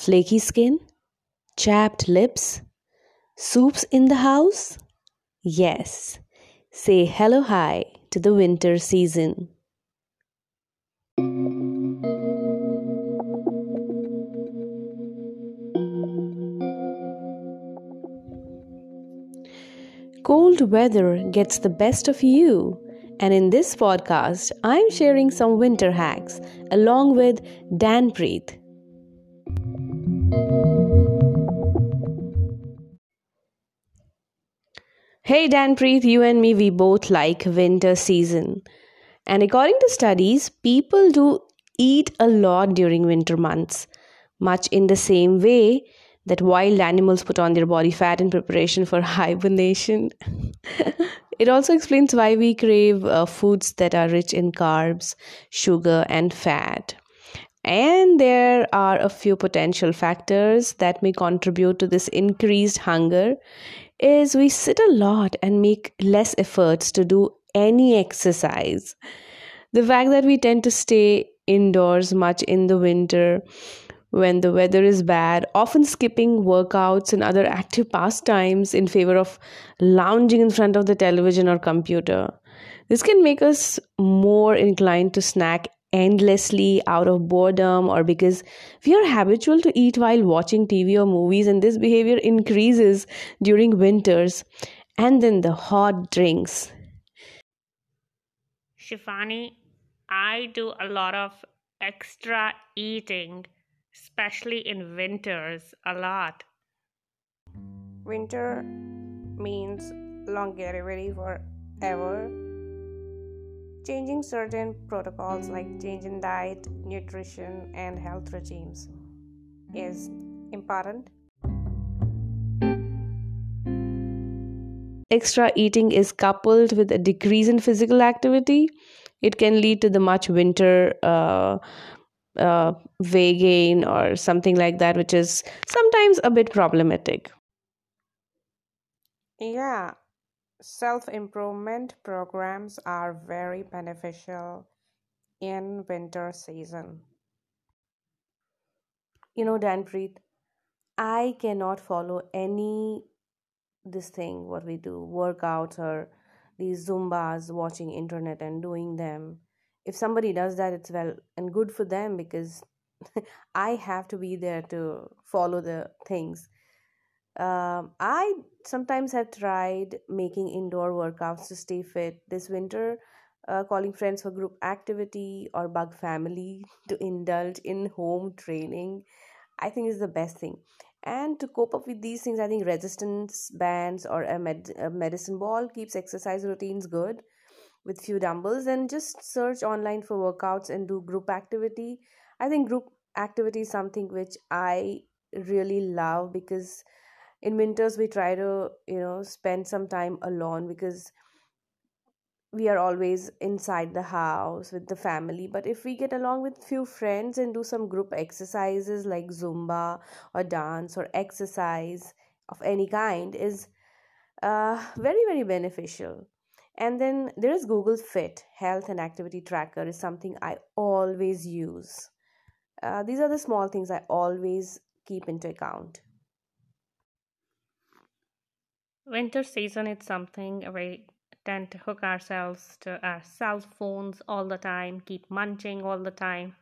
Flaky skin? Chapped lips? Soups in the house? Yes. Say hello hi to the winter season. Cold weather gets the best of you. And in this podcast, I'm sharing some winter hacks along with Dan Preet. Hey Dan Preet, you and me, we both like winter season. And according to studies, people do eat a lot during winter months, much in the same way that wild animals put on their body fat in preparation for hibernation. It also explains why we crave foods that are rich in carbs, sugar, and fat. And there are a few potential factors that may contribute to this increased hunger is we sit a lot and make less efforts to do any exercise. The fact that we tend to stay indoors much in the winter when the weather is bad, often skipping workouts and other active pastimes in favor of lounging in front of the television or computer. This can make us more inclined to snack endlessly out of boredom or because we are habitual to eat while watching TV or movies, and this behavior increases during winters. And then the hot drinks. Shifani, I do a lot of extra eating, especially in winters, a lot. Winter means longevity forever. Changing certain protocols like change in diet, nutrition, and health regimes is important. Extra eating is coupled with a decrease in physical activity, it can lead to the much winter weight gain or something like that, which is sometimes a bit problematic. Yeah, self improvement programs are very beneficial in winter season. Danpreet, I cannot follow any this thing what we do workouts or these zumbas watching internet and doing them. If somebody does that, it's well and good for them because I have to be there to follow the things. I sometimes have tried making indoor workouts to stay fit this winter, calling friends for group activity or bug family to indulge in home training. I think is the best thing. And to cope up with these things, I think resistance bands or a medicine ball keeps exercise routines good with few dumbbells, and just search online for workouts and do group activity. I think group activity is something which I really love because in winters we try to spend some time alone because we are always inside the house with the family. But if we get along with few friends and do some group exercises like zumba or dance or exercise of any kind is very very beneficial. And then there is Google Fit health and activity tracker is something I always use. These are the small things I always keep into account. Winter season is something we tend to hook ourselves to our cell phones all the time, keep munching all the time.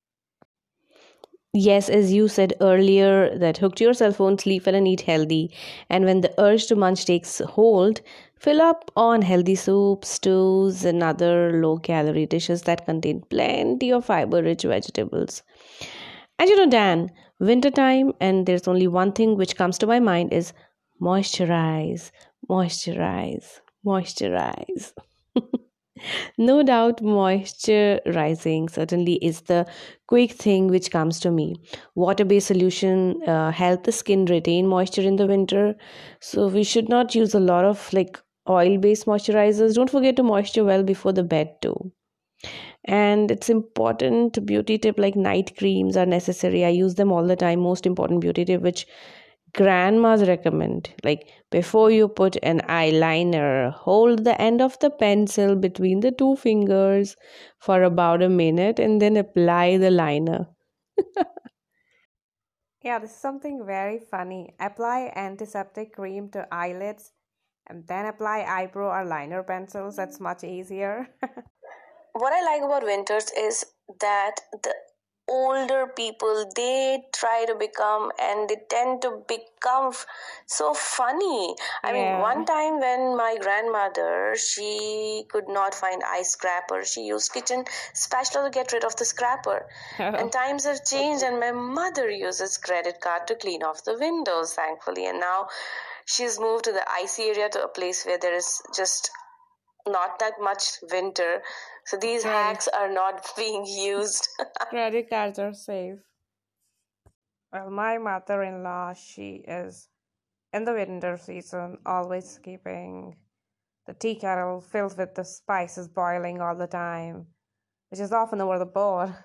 Yes, as you said earlier, that hook to your cell phone, sleep well, and eat healthy. And when the urge to munch takes hold, fill up on healthy soups, stews, and other low calorie dishes that contain plenty of fiber rich vegetables. And Dan, wintertime, and there's only one thing which comes to my mind is moisturize, moisturize, moisturize. No doubt, moisturizing certainly is the quick thing which comes to me. Water-based solution help the skin retain moisture in the winter, so we should not use a lot of like oil-based moisturizers. Don't forget to moisture well before the bed too. And it's important beauty tip like night creams are necessary. I use them all the time. Most important beauty tip which grandmas recommend, like before you put an eyeliner, hold the end of the pencil between the two fingers for about a minute and then apply the liner. Yeah, this is something very funny. Apply antiseptic cream to eyelids and then apply eyebrow or liner pencils. That's much easier. What I like about winters is that the older people, they try to become and they tend to become so funny. I mean, Yeah. one time when my grandmother, she could not find ice scraper, she used kitchen spatula to get rid of the scraper. And times have changed, and my mother uses credit card to clean off the windows, thankfully. And now she's moved to the icy area, to a place where there is just not that much winter. So these Credit hacks are not being used. credit cards are safe. Well, my mother-in-law, she is in the winter season always keeping the tea kettle filled with the spices boiling all the time, which is often over the board.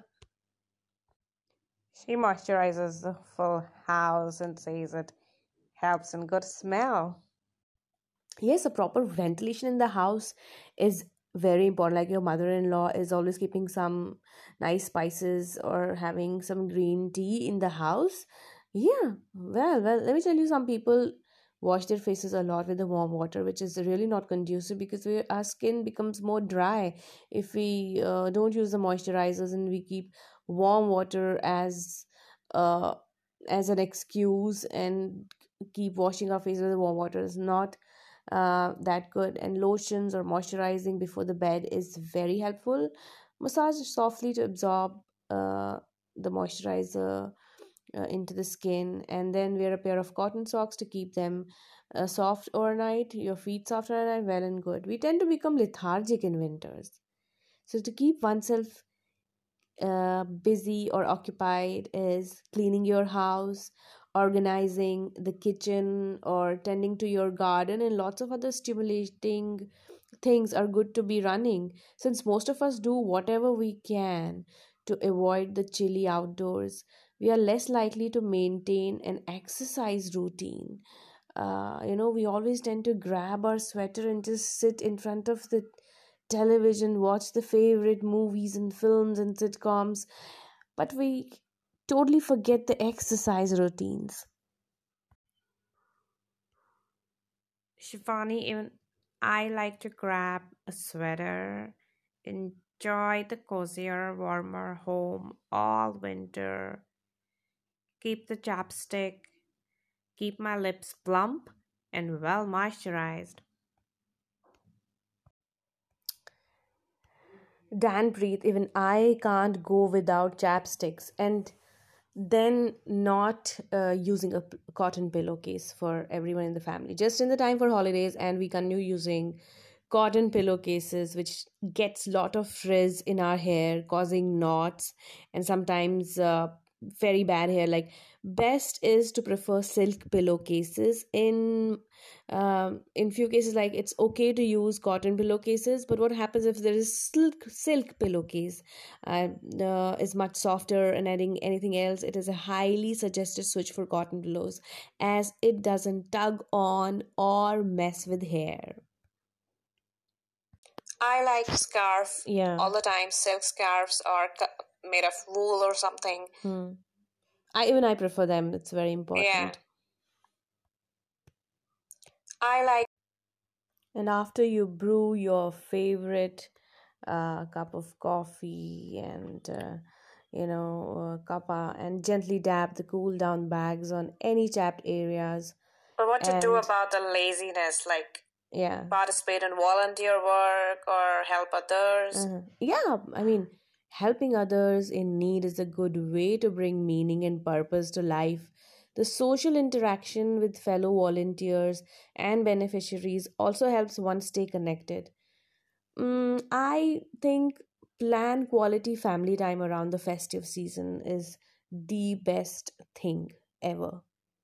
She moisturizes the full house and says it helps in good smell. Yes, a proper ventilation in the house is very important. Like your mother-in-law is always keeping some nice spices or having some green tea in the house. Yeah, well, let me tell you, some people wash their faces a lot with the warm water, which is really not conducive because our skin becomes more dry if we don't use the moisturizers and we keep warm water uh, as an excuse and keep washing our face with warm water is not that good. And lotions or moisturizing before the bed is very helpful. Massage softly to absorb uh, the moisturizer into the skin, and then wear a pair of cotton socks to keep them soft overnight. Your feet soft overnight, well and good. We tend to become lethargic in winters, so to keep oneself busy or occupied is cleaning your house, organizing the kitchen, or tending to your garden, and lots of other stimulating things are good to be running. Since most of us do whatever we can to avoid the chilly outdoors, we are less likely to maintain an exercise routine. We always tend to grab our sweater and just sit in front of the television, watch the favorite movies and films and sitcoms, but we totally forget the exercise routines. Shivani, even I like to grab a sweater, enjoy the cozier, warmer home all winter, keep the chapstick, keep my lips plump and well moisturized. Dan breathe, even I can't go without chapsticks, and then not using a cotton pillowcase for everyone in the family just in the time for holidays, and we continue using cotton pillowcases, which gets lot of frizz in our hair, causing knots and sometimes very bad hair. Like, best is to prefer silk pillowcases. In few cases, like, it's okay to use cotton pillowcases, but what happens if there is silk pillowcase uh, is much softer, and adding anything else, it is a highly suggested switch for cotton pillows, as it doesn't tug on or mess with hair. I like scarf, yeah, all the time. Silk scarves are made of wool or something. I prefer them. It's very important. Yeah, I like. And after you brew your favorite cup of coffee and cuppa, and gently dab the cool down bags on any chapped areas. Or what to do about the laziness, like, yeah, participate in volunteer work or help others. Yeah, I mean, helping others in need is a good way to bring meaning and purpose to life. The social interaction with fellow volunteers and beneficiaries also helps one stay connected. I think plan quality family time around the festive season is the best thing ever.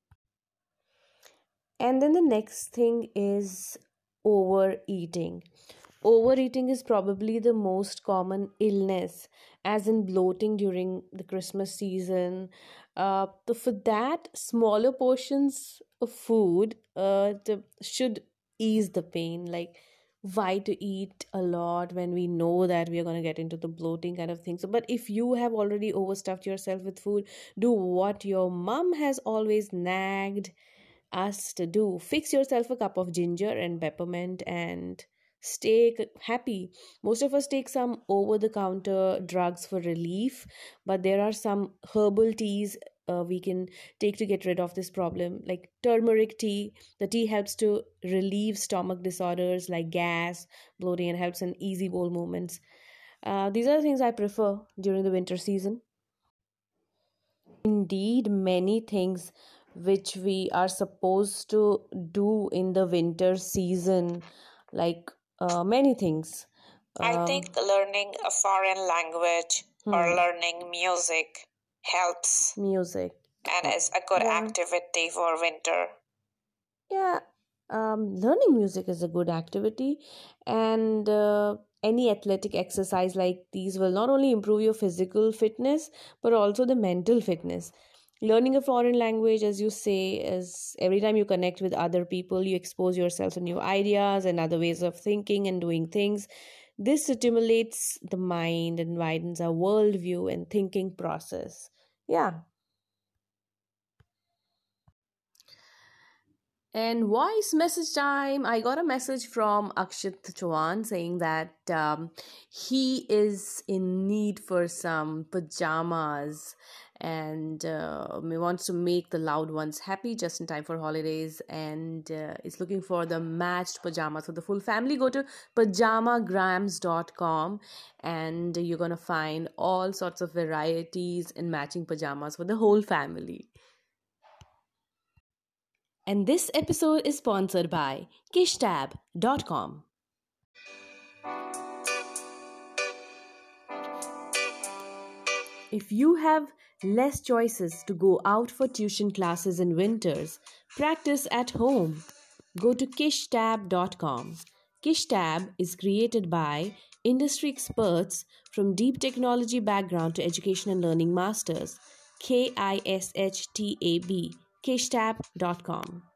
And then the next thing is overeating. Overeating is probably the most common illness, as in bloating during the Christmas season. So for that, smaller portions of food should ease the pain. Like, why to eat a lot when we know that we are going to get into the bloating kind of things. But if you have already overstuffed yourself with food, do what your mom has always nagged us to do. Fix yourself a cup of ginger and peppermint and stay happy. Most of us take some over the counter drugs for relief, but there are some herbal teas we can take to get rid of this problem, like turmeric tea. The tea helps to relieve stomach disorders like gas, bloating, and helps in easy bowel movements. These are the things I prefer during the winter season. Indeed, many things which we are supposed to do in the winter season, like many things. I Um, think learning a foreign language or hmm, learning music helps music. and is a good Yeah, activity for winter. yeah. Learning music is a good activity, and any athletic exercise like these will not only improve your physical fitness but also the mental fitness. Learning a foreign language, as you say, is every time you connect with other people, you expose yourself to new ideas and other ways of thinking and doing things. This stimulates the mind and widens our worldview and thinking process. Yeah. And voice message time. I got a message from Akshit Chauhan saying that he is in need for some pajamas and he wants to make the loud ones happy just in time for holidays and is looking for the matched pajamas for the full family. Go to pajamagrams.com and you're going to find all sorts of varieties in matching pajamas for the whole family. And this episode is sponsored by kishtab.com. If you have less choices to go out for tuition classes in winters, practice at home. Go to kishtab.com. Kishtab is created by industry experts from deep technology background to education and learning masters. KISHTAB. Kishtab.com.